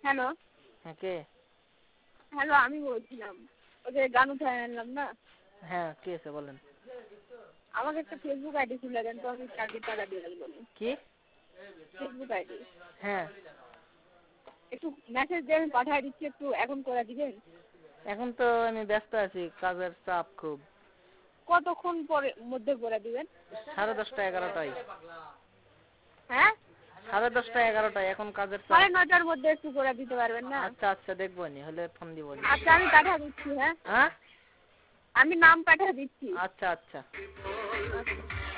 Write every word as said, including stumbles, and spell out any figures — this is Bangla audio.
হ্যালো। হ্যাঁ কে? হ্যালো আমি বলছিলাম ওই যে গান উঠায় আনলাম না। হ্যাঁ কি আছে বলেন। আমাকে একটা ফেসবুক আইডি খুলে দেন তো আমি কালকে টাকা দিয়ে দেবো। কি? Facebook ID. হ্যাঁ। একটু মেসেজ দিয়ে আমি পাঠিয়ে দিচ্ছি একটু এখন করে দিবেন। এখন তো আমি ব্যস্ত আছি কাজের চাপ খুব। কতক্ষণ পরে মধ্যে করে দিবেন? সাড়ে দশটা এগারোটায়। হ্যাঁ? সাড়ে দশটা এগারোটায় এখন কাজের চাপ। সাড়ে নয়টার মধ্যে একটু করে দিতে পারবেন না? আচ্ছা আচ্ছা দেখবো নি হলে ফোন দিব নি। আচ্ছা আমি পাঠিয়ে দিচ্ছি হ্যাঁ? হ্যাঁ? আমি নাম পাঠিয়ে দিচ্ছি। আচ্ছা আচ্ছা। আচ্ছা।